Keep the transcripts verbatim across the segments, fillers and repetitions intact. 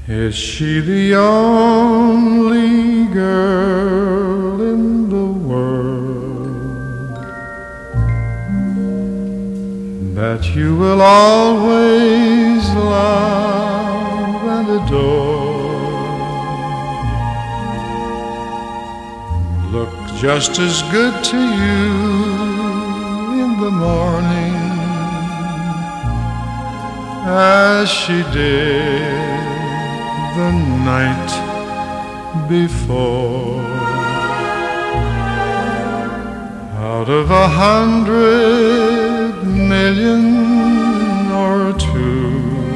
Is she the only girl in the world that you will always love and adore? Look just as good to you in the morning as she did the night before. Out of a hundred million or two,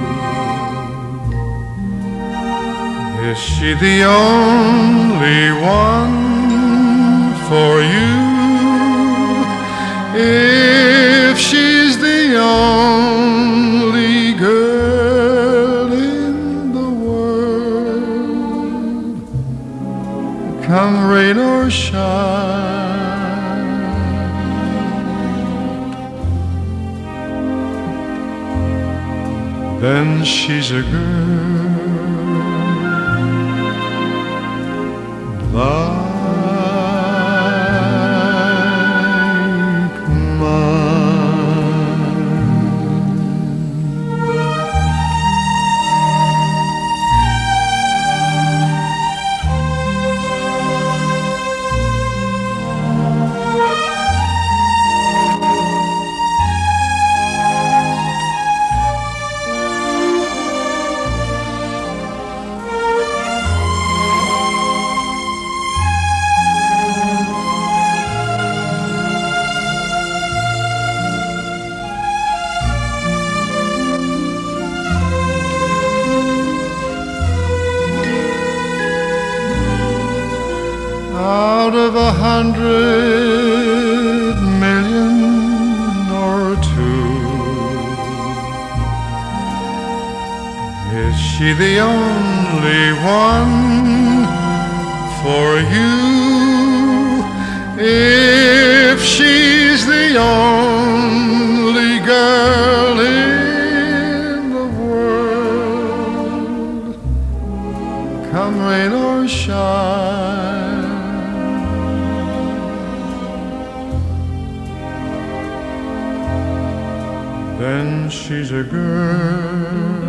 is she the only one for you? If she's the only girl in the world, come rain or shine, then she's a girl like out of a hundred million or two, is she the only one for you? If she's the only girl in the world, come rain or shine, then she's a girl